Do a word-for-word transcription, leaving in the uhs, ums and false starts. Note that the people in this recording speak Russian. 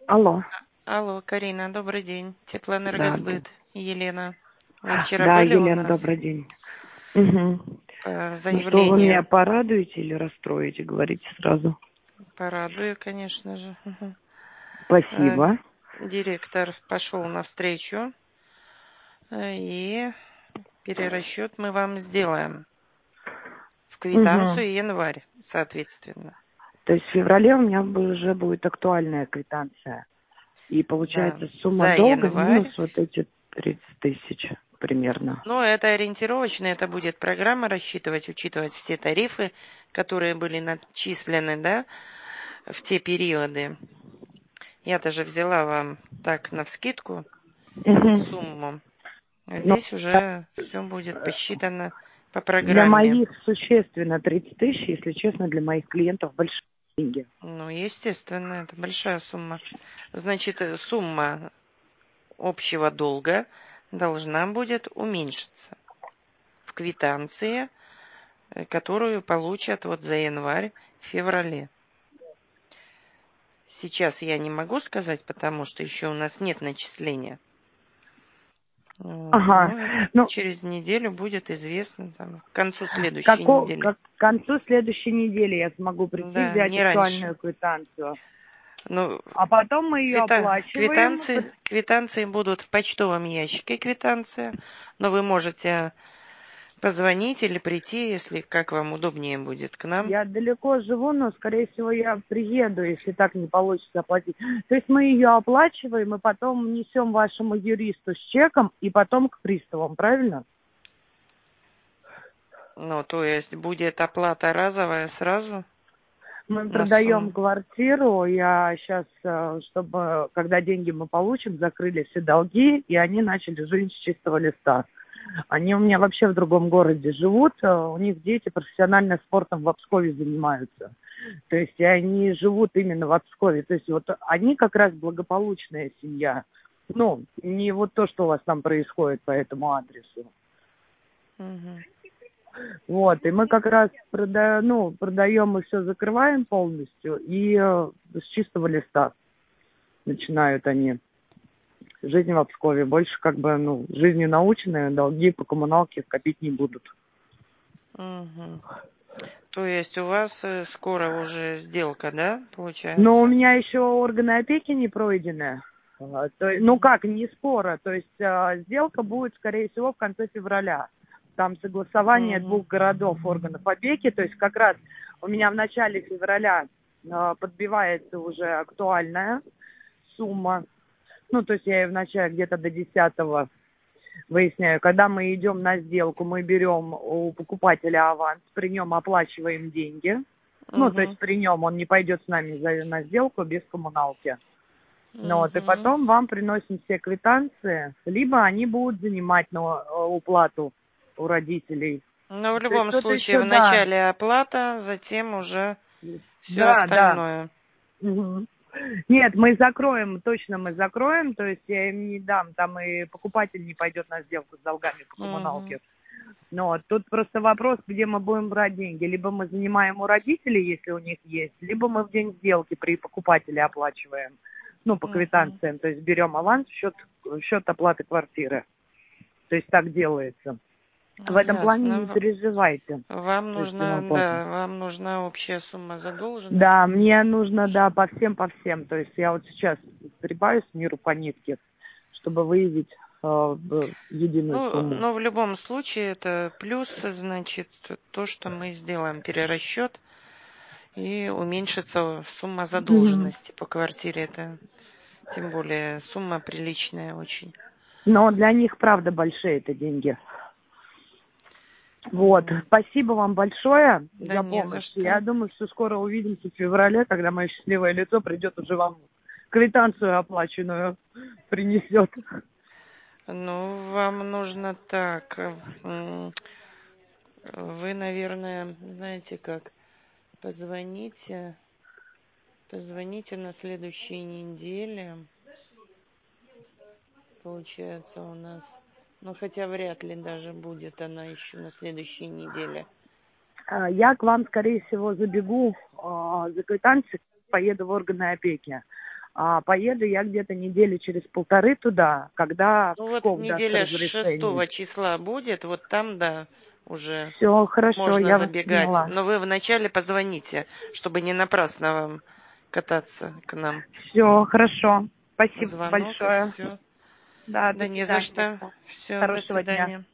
Алло. Алло, Карина, добрый день. Да, Теплоэнергосбыт. Елена. Вы вчера да, были у Елена, нас добрый день. Угу. по Ну что, вы меня заявлению? порадуете или расстроите, говорите сразу. Порадую, конечно же. Мгм. Э, Спасибо. Директор пошел навстречу, э, и перерасчет мы вам сделаем в Угу. квитанцию январь, соответственно. То есть в феврале у меня бу- уже будет актуальная квитанция. И Да, получается сумма за долга минус январь. вот эти тридцать тысяч примерно. Но это ориентировочно, это будет программа рассчитывать, учитывать все тарифы, которые были начислены, да, в те периоды. Я даже взяла вам так навскидку Угу. сумму. А Но здесь уже все будет посчитано по для программе. моих существенно тридцать тысяч, если честно, для моих клиентов большие деньги. Ну, естественно, это большая сумма. Значит, э, сумма общего долга должна будет уменьшиться в квитанции, э, которую получат вот за январь, феврале. Сейчас я не могу сказать, потому что еще у нас нет начисления. Вот. Ага. Ну, это Ну, через неделю будет известно, там, к концу следующей како- недели. как, к концу следующей недели я смогу прийти Да, взять не раньше. актуальную квитанцию. Ну, А потом мы ее квита... оплачиваем. квитанции, квитанции будут в почтовом ящике, квитанция, но вы можете позвонить или прийти, если как вам удобнее будет, к нам. Я далеко живу, но, скорее всего, я приеду, если так не получится оплатить. То есть мы ее оплачиваем и потом несем вашему юристу с чеком и потом к приставам, правильно? Ну, то есть будет оплата разовая сразу Мы на продаем сумму. квартиру, я сейчас, чтобы, когда деньги мы получим, закрыли все долги, и они начали жить с чистого листа. Они у меня вообще в другом городе живут, э, у них дети профессионально спортом в Обскове занимаются. То есть и они живут именно в Обскове. То есть вот они как раз благополучная семья. Ну, не вот то, что у вас там происходит по этому адресу. Угу. Вот, и мы как раз прода, ну, продаем и все закрываем полностью, и э, с чистого листа начинают они. Жизнь в Обскове. Больше как бы, ну, жизнью наученные, долги по коммуналке копить не будут. Угу. То есть у вас э, скоро уже сделка, да, Но у получается? меня еще органы опеки не пройдены. А, то есть, ну как, не спора. То есть а, сделка будет, скорее всего, в конце февраля. Там согласование Угу. двух городов органов опеки. То есть как раз у меня в начале февраля а, подбивается уже актуальная сумма. Ну, то есть я ее в начале где-то до десятого выясняю. Когда мы идем на сделку, мы берем у покупателя аванс, при нем оплачиваем деньги. Ну, то есть Угу. при нем он не пойдет с нами за, на сделку без коммуналки. Ну, вот, и Угу. потом вам приносим все квитанции, либо они будут занимать на э, уплату у родителей. Но в То есть любом что-то случае еще, в да. начале оплата, затем уже все Да, да. остальное. Мгм. Нет, мы закроем, точно мы закроем, то есть я им не дам, там и покупатель не пойдет на сделку с долгами по Угу. коммуналке. Ну, вот, тут просто вопрос, где мы будем брать деньги. Либо мы занимаем у родителей, если у них есть, либо мы в день сделки при покупателе оплачиваем, ну, по Угу. квитанциям, то есть берем аванс в счет, в счет оплаты квартиры. То есть так делается. В этом плане не Ясно. переживайте. Вам То есть, нужна, ну, да, вам нужна общая сумма да, задолженности. мне нужно, да, по всем, по всем. То есть я вот сейчас сгребаюсь миру по нитке, чтобы выявить э, в единую Ну, сумму. но в любом случае это плюс, значит, то, что мы сделаем перерасчет и уменьшится сумма Мгм. задолженности по квартире. Это тем более сумма приличная очень. Но для них, правда, большие это деньги. Вот. Вот. Спасибо вам большое Да за не за помощь. Я что. думаю, что скоро увидимся в феврале, когда мое счастливое лицо придет уже вам квитанцию оплаченную принесет. Ну, вам нужно так. м, Вы, наверное, знаете как, позвоните, позвоните на следующей неделе. Получается у нас, ну хотя вряд ли даже будет она еще на следующей неделе. А, Я к вам, скорее всего, забегу а, за квитанцией, поеду в органы опеки. А поеду я где-то недели через полторы туда, когда Ну вот Псков даст неделя разрешение. шестого числа будет, вот там, да, уже Все, хорошо, можно я вас забегать. поняла. Но вы вначале позвоните, чтобы не напрасно вам кататься к нам. Все, хорошо. Спасибо Звонок и большое. все. Да, Да до не за свидания. что. Все, до Хорошего дня. свидания.